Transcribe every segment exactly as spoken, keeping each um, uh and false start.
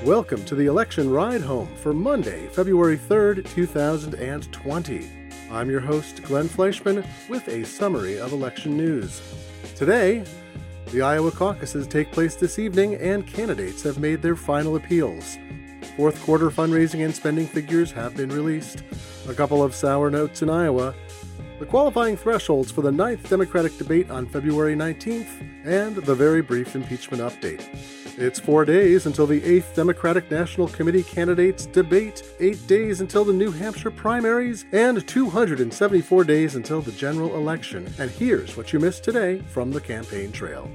Welcome to the election ride home for Monday, February third, two thousand twenty. I'm your host, Glenn Fleischman, with a summary of election news. Today, the Iowa caucuses take place this evening and candidates have made their final appeals. Fourth quarter fundraising and spending figures have been released. A couple of sour notes in Iowa. The qualifying thresholds for the ninth Democratic debate on February nineteenth, and the very brief impeachment update. It's four days until the eighth Democratic National Committee candidates debate, eight days until the New Hampshire primaries, and two hundred seventy-four days until the general election. And here's what you missed today from the campaign trail.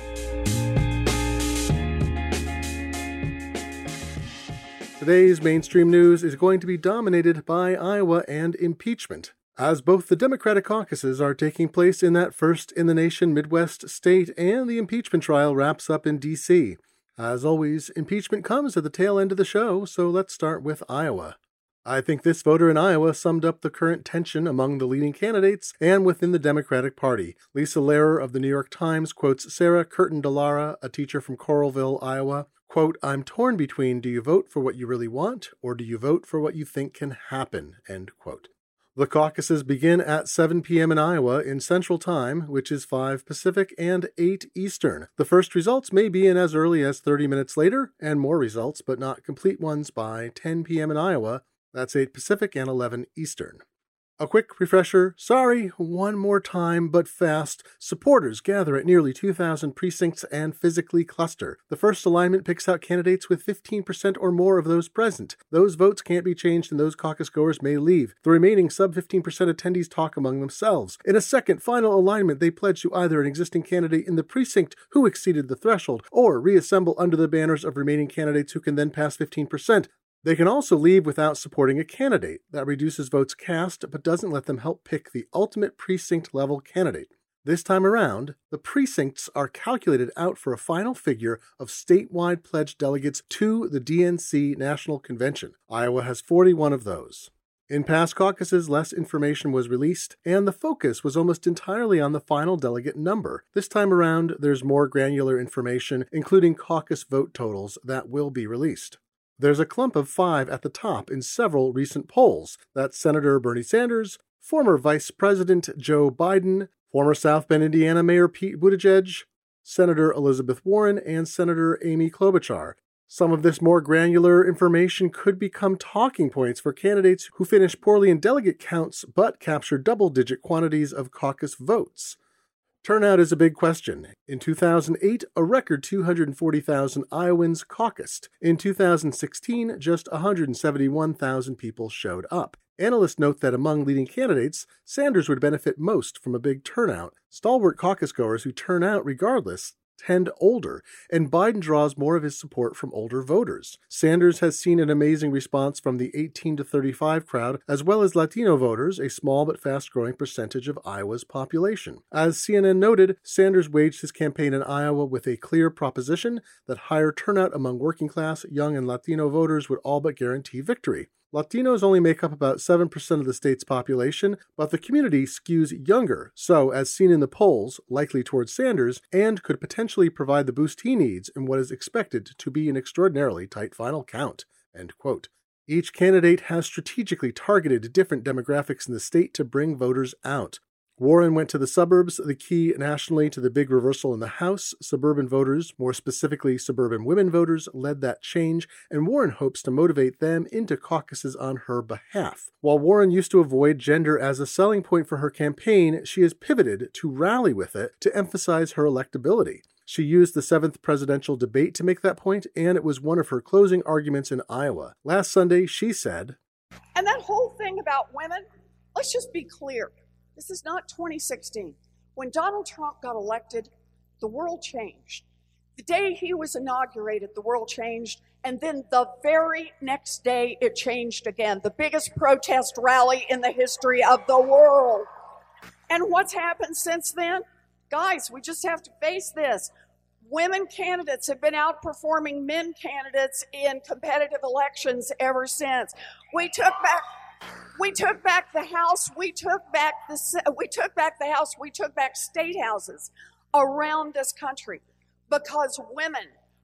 Today's mainstream news is going to be dominated by Iowa and impeachment, as both the Democratic caucuses are taking place in that first-in-the-nation Midwest state and the impeachment trial wraps up in D C As always, impeachment comes at the tail end of the show, so let's start with Iowa. I think this voter in Iowa summed up the current tension among the leading candidates and within the Democratic Party. Lisa Lehrer of the New York Times quotes Sarah Curtin-Delara, a teacher from Coralville, Iowa, quote, "I'm torn between do you vote for what you really want or do you vote for what you think can happen," end quote. The caucuses begin at seven p.m. in Iowa in Central Time, which is five Pacific and eight Eastern. The first results may be in as early as thirty minutes later, and more results, but not complete ones, by ten p.m. in Iowa. That's eight Pacific and eleven Eastern. A quick refresher. Sorry, one more time, but fast. Supporters gather at nearly two thousand precincts and physically cluster. The first alignment picks out candidates with fifteen percent or more of those present. Those votes can't be changed and those caucus goers may leave. The remaining sub fifteen percent attendees talk among themselves. In a second, final alignment, they pledge to either an existing candidate in the precinct who exceeded the threshold, or reassemble under the banners of remaining candidates who can then pass fifteen percent. They can also leave without supporting a candidate. That reduces votes cast, but doesn't let them help pick the ultimate precinct-level candidate. This time around, the precincts are calculated out for a final figure of statewide pledged delegates to the D N C National Convention. Iowa has forty-one of those. In past caucuses, less information was released, and the focus was almost entirely on the final delegate number. This time around, there's more granular information, including caucus vote totals, that will be released. There's a clump of five at the top in several recent polls. That's Senator Bernie Sanders, former Vice President Joe Biden, former South Bend, Indiana Mayor Pete Buttigieg, Senator Elizabeth Warren, and Senator Amy Klobuchar. Some of this more granular information could become talking points for candidates who finish poorly in delegate counts but capture double-digit quantities of caucus votes. Turnout is a big question. In two thousand eight, a record two hundred forty thousand Iowans caucused. In two thousand sixteen, just one hundred seventy-one thousand people showed up. Analysts note that among leading candidates, Sanders would benefit most from a big turnout. Stalwart caucus goers who turn out regardless tend older, and Biden draws more of his support from older voters. Sanders has seen an amazing response from the eighteen to thirty-five crowd, as well as Latino voters, a small but fast-growing percentage of Iowa's population. As C N N noted, Sanders waged his campaign in Iowa with a clear proposition that higher turnout among working-class, young, and Latino voters would all but guarantee victory. Latinos only make up about seven percent of the state's population, but the community skews younger, so, as seen in the polls, likely towards Sanders, and could potentially provide the boost he needs in what is expected to be an extraordinarily tight final count. End quote. Each candidate has strategically targeted different demographics in the state to bring voters out. Warren went to the suburbs, the key nationally to the big reversal in the House. Suburban voters, more specifically suburban women voters, led that change, and Warren hopes to motivate them into caucuses on her behalf. While Warren used to avoid gender as a selling point for her campaign, she has pivoted to rally with it to emphasize her electability. She used the seventh presidential debate to make that point, and it was one of her closing arguments in Iowa. Last Sunday, she said, "And that whole thing about women, let's just be clear. This is not twenty sixteen. When Donald Trump got elected, the world changed. The day he was inaugurated, the world changed. And then the very next day, it changed again. The biggest protest rally in the history of the world. And what's happened since then? Guys, we just have to face this. Women candidates have been outperforming men candidates in competitive elections ever since. We took back... We took back the House. We took back the we took back the House. We took back state houses around this country because women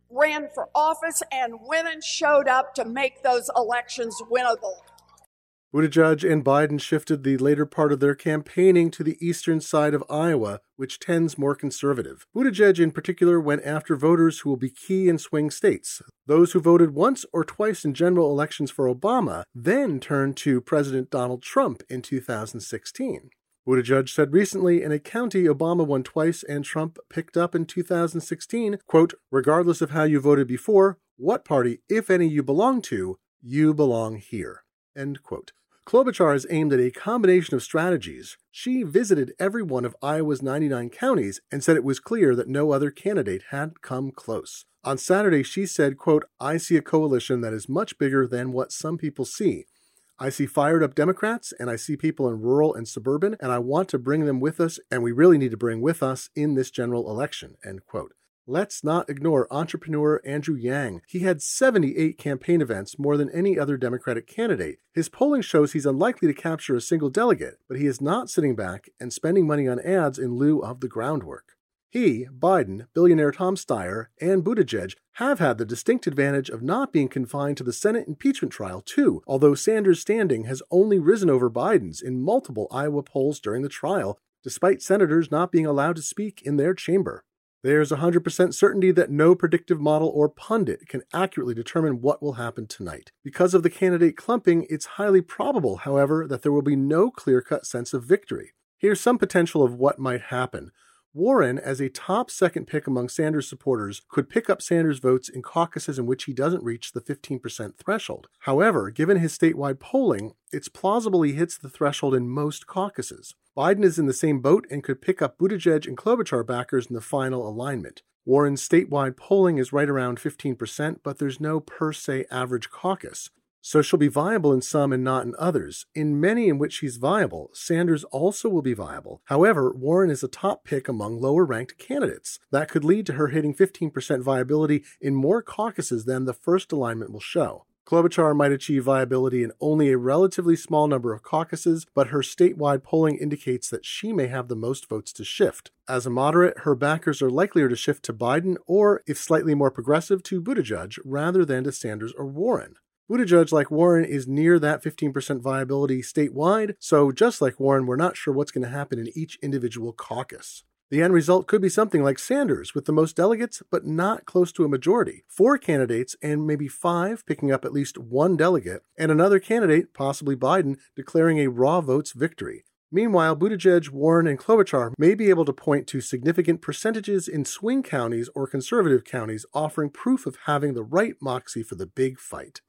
ran for office, and women showed up to make those elections winnable. Buttigieg and Biden shifted the later part of their campaigning to the eastern side of Iowa, which tends more conservative. Buttigieg in particular went after voters who will be key in swing states. Those who voted once or twice in general elections for Obama then turned to President Donald Trump in two thousand sixteen. Buttigieg said recently in a county Obama won twice and Trump picked up in two thousand sixteen, quote, regardless of how you voted before, what party, if any, you belong to, you belong here, end quote. Klobuchar is aimed at a combination of strategies. She visited every one of Iowa's ninety-nine counties and said it was clear that no other candidate had come close. On Saturday, she said, quote, I see a coalition that is much bigger than what some people see. I see fired-up Democrats, and I see people in rural and suburban, and I want to bring them with us, and we really need to bring with us in this general election, end quote. Let's not ignore entrepreneur Andrew Yang. He had seventy-eight campaign events, more than any other Democratic candidate. His polling shows he's unlikely to capture a single delegate, but he is not sitting back and spending money on ads in lieu of the groundwork. He, Biden, billionaire Tom Steyer, and Buttigieg have had the distinct advantage of not being confined to the Senate impeachment trial, too, although Sanders' standing has only risen over Biden's in multiple Iowa polls during the trial, despite senators not being allowed to speak in their chamber. There's one hundred percent certainty that no predictive model or pundit can accurately determine what will happen tonight. Because of the candidate clumping, it's highly probable, however, that there will be no clear-cut sense of victory. Here's some potential of what might happen. Warren, as a top second pick among Sanders supporters, could pick up Sanders votes in caucuses in which he doesn't reach the fifteen percent threshold. However, given his statewide polling, it's plausible he hits the threshold in most caucuses. Biden is in the same boat and could pick up Buttigieg and Klobuchar backers in the final alignment. Warren's statewide polling is right around fifteen percent, but there's no per se average caucus. So she'll be viable in some and not in others. In many in which she's viable, Sanders also will be viable. However, Warren is a top pick among lower-ranked candidates. That could lead to her hitting fifteen percent viability in more caucuses than the first alignment will show. Klobuchar might achieve viability in only a relatively small number of caucuses, but her statewide polling indicates that she may have the most votes to shift. As a moderate, her backers are likelier to shift to Biden or, if slightly more progressive, to Buttigieg rather than to Sanders or Warren. Buttigieg, like Warren, is near that fifteen percent viability statewide, so just like Warren, we're not sure what's going to happen in each individual caucus. The end result could be something like Sanders, with the most delegates, but not close to a majority. Four candidates, and maybe five picking up at least one delegate, and another candidate, possibly Biden, declaring a raw votes victory. Meanwhile, Buttigieg, Warren, and Klobuchar may be able to point to significant percentages in swing counties or conservative counties, offering proof of having the right moxie for the big fight.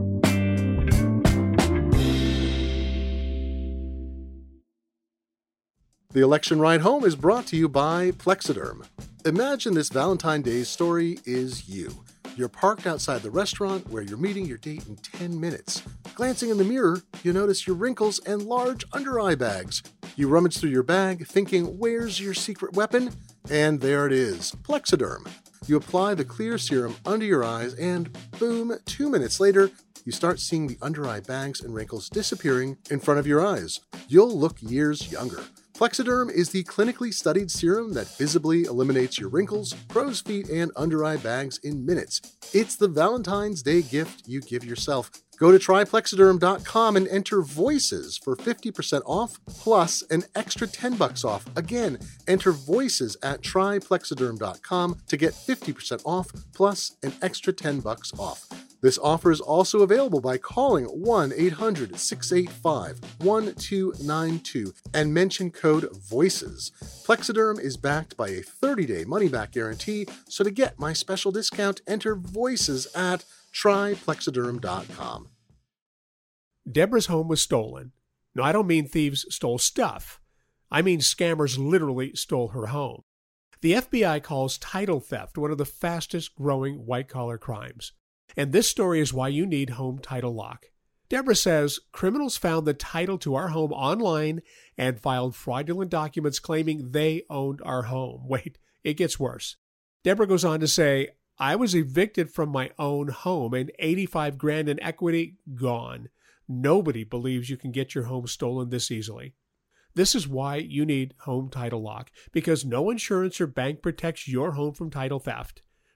The election ride home is brought to you by Plexiderm. Imagine this Valentine's Day story is you. You're parked outside the restaurant where you're meeting your date in ten minutes. Glancing in the mirror, you notice your wrinkles and large under-eye bags. You rummage through your bag, thinking, where's your secret weapon? And there it is, Plexiderm. You apply the clear serum under your eyes and, boom, two minutes later, you start seeing the under-eye bags and wrinkles disappearing in front of your eyes. You'll look years younger. Plexiderm is the clinically studied serum that visibly eliminates your wrinkles, crow's feet, and under-eye bags in minutes. It's the Valentine's Day gift you give yourself. Go to try plexiderm dot com and enter VOICES for fifty percent off plus an extra ten bucks off. Again, enter VOICES at try plexiderm dot com to get fifty percent off plus an extra ten bucks off. This offer is also available by calling one eight hundred six eight five one two nine two and mention code VOICES. Plexiderm is backed by a thirty-day money-back guarantee, so to get my special discount, enter VOICES at try plexiderm dot com. Deborah's home was stolen. No, I don't mean thieves stole stuff. I mean scammers literally stole her home. The F B I calls title theft one of the fastest growing white-collar crimes. And this story is why you need Home Title Lock. Deborah says criminals found the title to our home online and filed fraudulent documents claiming they owned our home. Wait, it gets worse. Deborah goes on to say, I was evicted from my own home and eighty-five grand in equity gone. Nobody believes you can get your home stolen this easily. This is why you need Home Title Lock, because no insurance or bank protects your home from title theft.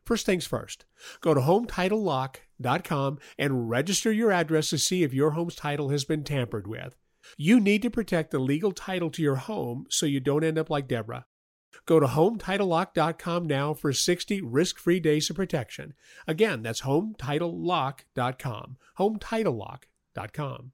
First things first, go to home title lock dot com and register your address to see if your home's title has been tampered with. You need to protect the legal title to your home so you don't end up like Deborah. Go to home title lock dot com now for sixty risk-free days of protection. Again, that's home title lock dot com. home title lock dot com.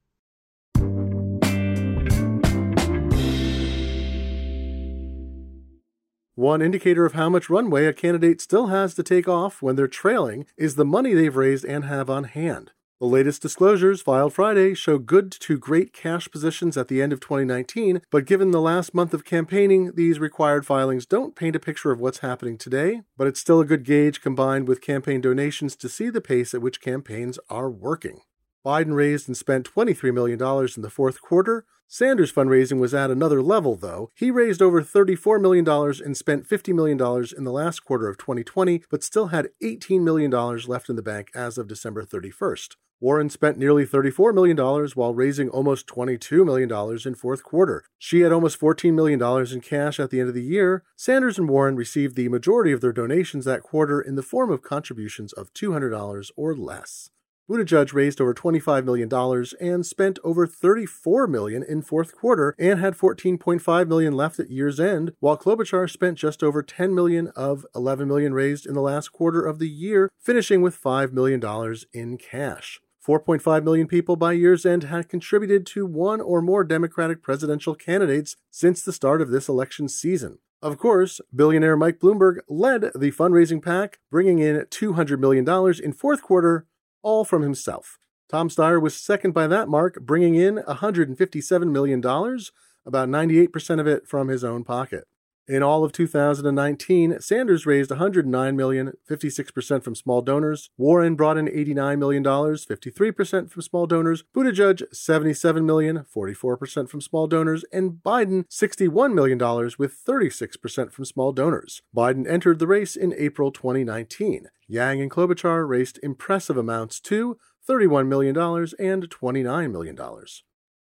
One indicator of how much runway a candidate still has to take off when they're trailing is the money they've raised and have on hand. The latest disclosures filed Friday show good to great cash positions at the end of twenty nineteen, but given the last month of campaigning, these required filings don't paint a picture of what's happening today, but it's still a good gauge combined with campaign donations to see the pace at which campaigns are working. Biden raised and spent twenty-three million dollars in the fourth quarter. Sanders' fundraising was at another level, though. He raised over thirty-four million dollars and spent fifty million dollars in the last quarter of twenty twenty, but still had eighteen million dollars left in the bank as of December thirty-first. Warren spent nearly thirty-four million dollars while raising almost twenty-two million dollars in fourth quarter. She had almost fourteen million dollars in cash at the end of the year. Sanders and Warren received the majority of their donations that quarter in the form of contributions of two hundred dollars or less. Buttigieg raised over twenty-five million dollars and spent over thirty-four million dollars in fourth quarter and had fourteen point five million dollars left at year's end, while Klobuchar spent just over ten million dollars of eleven million dollars raised in the last quarter of the year, finishing with five million dollars in cash. four point five million people by year's end had contributed to one or more Democratic presidential candidates since the start of this election season. Of course, billionaire Mike Bloomberg led the fundraising pack, bringing in two hundred million dollars in fourth quarter, all from himself. Tom Steyer was second by that mark, bringing in one hundred fifty-seven million dollars, about ninety-eight percent of it from his own pocket. In all of two thousand nineteen, Sanders raised one hundred nine million dollars, fifty-six percent from small donors. Warren brought in eighty-nine million dollars, fifty-three percent from small donors. Buttigieg, seventy-seven million dollars, forty-four percent from small donors. And Biden, sixty-one million dollars with thirty-six percent from small donors. Biden entered the race in April twenty nineteen. Yang and Klobuchar raised impressive amounts too, thirty-one million dollars and twenty-nine million dollars.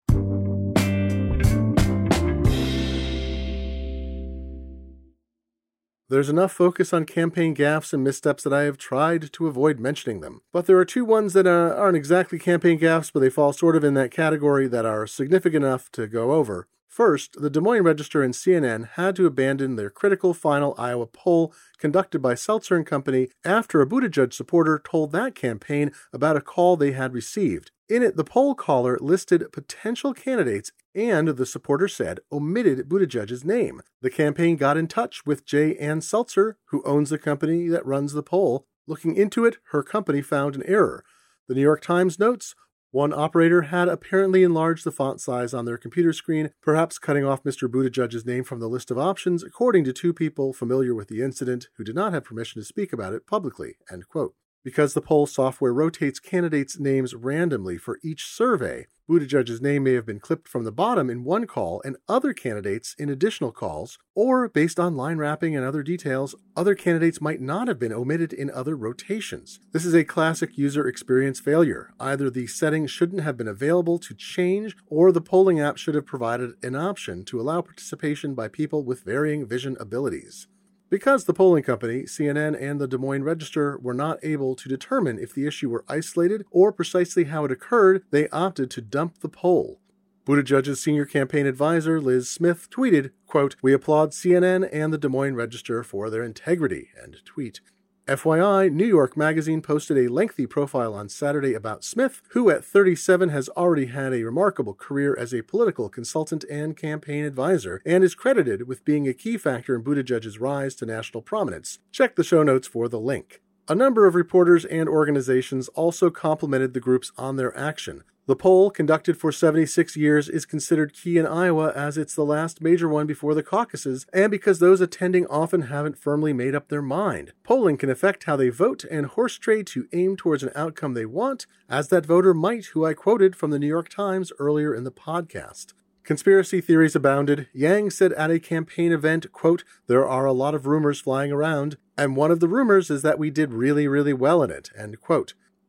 There's enough focus on campaign gaffes and missteps that I have tried to avoid mentioning them. But there are two ones that uh, aren't exactly campaign gaffes, but they fall sort of in that category that are significant enough to go over. First, the Des Moines Register and C N N had to abandon their critical final Iowa poll conducted by Seltzer and Company after a Buttigieg supporter told that campaign about a call they had received. In it, the poll caller listed potential candidates and, the supporter said, omitted Buttigieg's name. The campaign got in touch with J. Ann Seltzer, who owns the company that runs the poll. Looking into it, her company found an error. The New York Times notes, one operator had apparently enlarged the font size on their computer screen, perhaps cutting off Mister Buttigieg's name from the list of options, according to two people familiar with the incident who did not have permission to speak about it publicly, end quote. Because the poll software rotates candidates' names randomly for each survey, Buttigieg's name may have been clipped from the bottom in one call and other candidates in additional calls, or based on line wrapping and other details, other candidates might not have been omitted in other rotations. This is a classic user experience failure. Either the setting shouldn't have been available to change, or the polling app should have provided an option to allow participation by people with varying vision abilities. Because the polling company, C N N, and the Des Moines Register were not able to determine if the issue were isolated or precisely how it occurred, they opted to dump the poll. Buttigieg's senior campaign advisor, Liz Smith, tweeted, quote, "We applaud C N N and the Des Moines Register for their integrity," end tweet. F Y I, New York Magazine posted a lengthy profile on Saturday about Smith, who at thirty-seven has already had a remarkable career as a political consultant and campaign advisor, and is credited with being a key factor in Buttigieg's rise to national prominence. Check the show notes for the link. A number of reporters and organizations also complimented the groups on their action. The poll, conducted for seventy-six years, is considered key in Iowa as it's the last major one before the caucuses, and because those attending often haven't firmly made up their mind. Polling can affect how they vote and horse trade to aim towards an outcome they want, as that voter might who I quoted from the New York Times earlier in the podcast. Conspiracy theories abounded. Yang said at a campaign event, quote, "There are a lot of rumors flying around, and one of the rumors is that we did really, really well in it," end quote.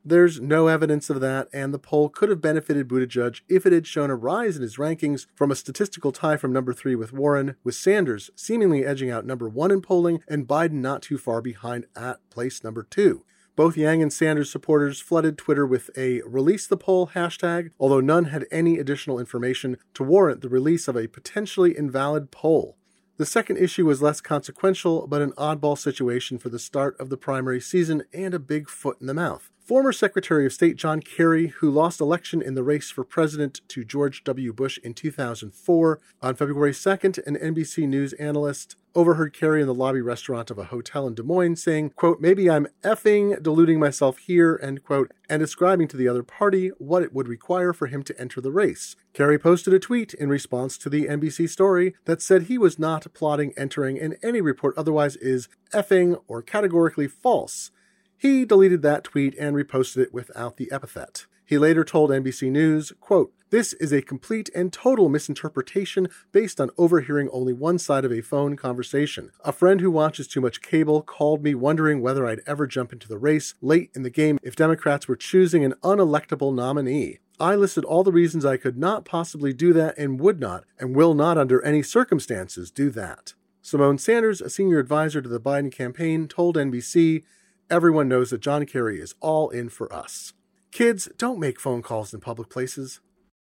There's no evidence of that, and the poll could have benefited Buttigieg if it had shown a rise in his rankings from a statistical tie from number three with Warren, with Sanders seemingly edging out number one in polling and Biden not too far behind at place number two. Both Yang and Sanders supporters flooded Twitter with a release the poll hashtag, although none had any additional information to warrant the release of a potentially invalid poll. The second issue was less consequential, but an oddball situation for the start of the primary season and a big foot in the mouth. Former Secretary of State John Kerry, who lost election in the race for president to George W. Bush in two thousand four, on February second, an N B C News analyst overheard Kerry in the lobby restaurant of a hotel in Des Moines saying, quote, "Maybe I'm effing deluding myself here," end quote, and describing to the other party what it would require for him to enter the race. Kerry posted a tweet in response to the N B C story that said he was not plotting entering, and any report otherwise is effing or categorically false. He deleted that tweet and reposted it without the epithet. He later told N B C News, quote, "This is a complete and total misinterpretation based on overhearing only one side of a phone conversation. A friend who watches too much cable called me wondering whether I'd ever jump into the race late in the game if Democrats were choosing an unelectable nominee. I listed all the reasons I could not possibly do that and would not and will not under any circumstances do that." Simone Sanders, a senior advisor to the Biden campaign, told N B C, "Everyone knows that John Kerry is all in for us. Kids, don't make phone calls in public places."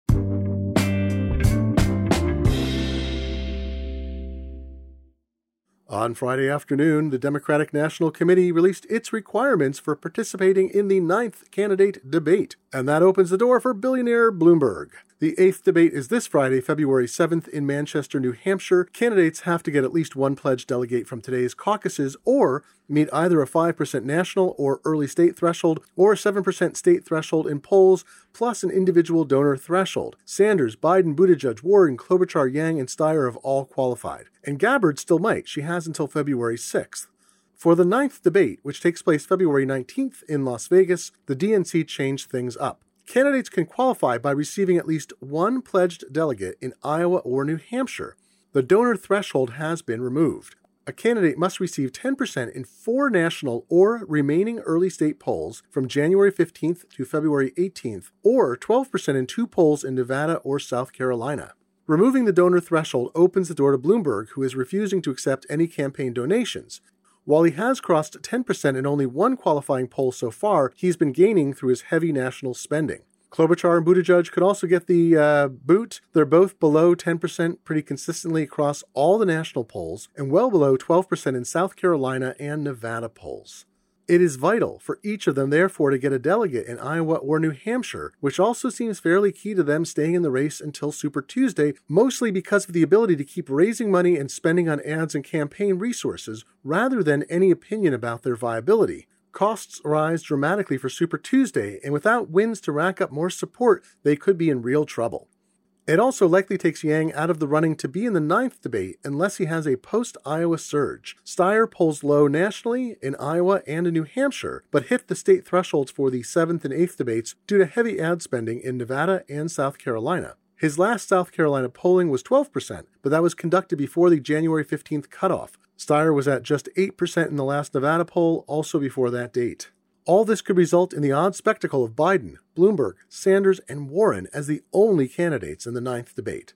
On Friday afternoon, the Democratic National Committee released its requirements for participating in the ninth candidate debate, and that opens the door for billionaire Bloomberg. The eighth debate is this Friday, February seventh, in Manchester, New Hampshire. Candidates have to get at least one pledged delegate from today's caucuses or meet either a five percent national or early state threshold or a seven percent state threshold in polls, plus an individual donor threshold. Sanders, Biden, Buttigieg, Warren, Klobuchar, Yang, and Steyer have all qualified. And Gabbard still might. She has until February sixth. For the ninth debate, which takes place February nineteenth in Las Vegas, the D N C changed things up. Candidates can qualify by receiving at least one pledged delegate in Iowa or New Hampshire. The donor threshold has been removed. A candidate must receive ten percent in four national or remaining early state polls from January fifteenth to February eighteenth, or twelve percent in two polls in Nevada or South Carolina. Removing the donor threshold opens the door to Bloomberg, who is refusing to accept any campaign donations. While he has crossed ten percent in only one qualifying poll so far, he's been gaining through his heavy national spending. Klobuchar and Buttigieg could also get the uh, boot. They're both below ten percent pretty consistently across all the national polls and well below twelve percent in South Carolina and Nevada polls. It is vital for each of them, therefore, to get a delegate in Iowa or New Hampshire, which also seems fairly key to them staying in the race until Super Tuesday, mostly because of the ability to keep raising money and spending on ads and campaign resources, rather than any opinion about their viability. Costs rise dramatically for Super Tuesday, and without wins to rack up more support, they could be in real trouble. It also likely takes Yang out of the running to be in the ninth debate unless he has a post-Iowa surge. Steyer polls low nationally in Iowa and in New Hampshire, but hit the state thresholds for the seventh and eighth debates due to heavy ad spending in Nevada and South Carolina. His last South Carolina polling was twelve percent, but that was conducted before the January fifteenth cutoff. Steyer was at just eight percent in the last Nevada poll, also before that date. All this could result in the odd spectacle of Biden, Bloomberg, Sanders, and Warren as the only candidates in the ninth debate.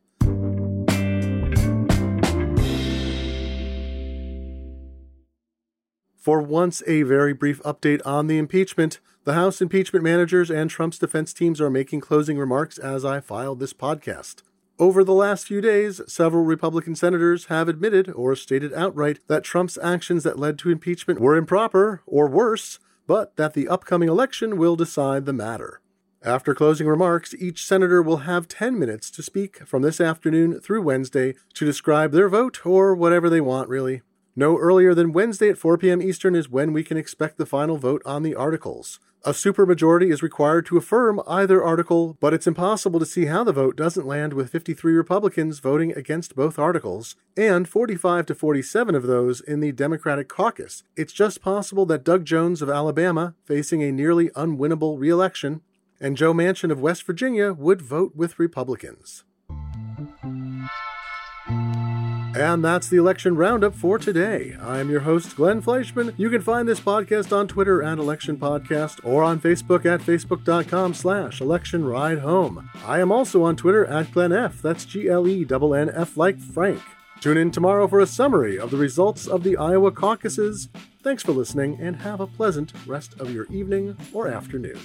For once, a very brief update on the impeachment. The House impeachment managers and Trump's defense teams are making closing remarks as I filed this podcast. Over the last few days, several Republican senators have admitted or stated outright that Trump's actions that led to impeachment were improper, or worse, but that the upcoming election will decide the matter. After closing remarks, each senator will have ten minutes to speak from this afternoon through Wednesday to describe their vote, or whatever they want, really. No earlier than Wednesday at four p.m. Eastern is when we can expect the final vote on the articles. A supermajority is required to affirm either article, but it's impossible to see how the vote doesn't land with fifty-three Republicans voting against both articles, and forty-five to forty-seven of those in the Democratic caucus. It's just possible that Doug Jones of Alabama, facing a nearly unwinnable re-election, and Joe Manchin of West Virginia would vote with Republicans. And that's the election roundup for today. I'm your host, Glenn Fleischman. You can find this podcast on Twitter at Election Podcast or on Facebook at facebook.com slash election ride home. I am also on Twitter at Glenn F. That's G L E N N F like Frank. Tune in tomorrow for a summary of the results of the Iowa caucuses. Thanks for listening and have a pleasant rest of your evening or afternoon.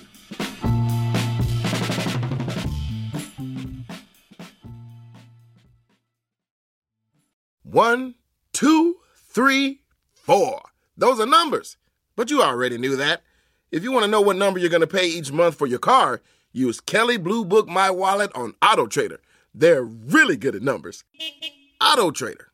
One, two, three, four. Those are numbers. But you already knew that. If you want to know what number you're going to pay each month for your car, use Kelley Blue Book My Wallet on AutoTrader. They're really good at numbers. AutoTrader.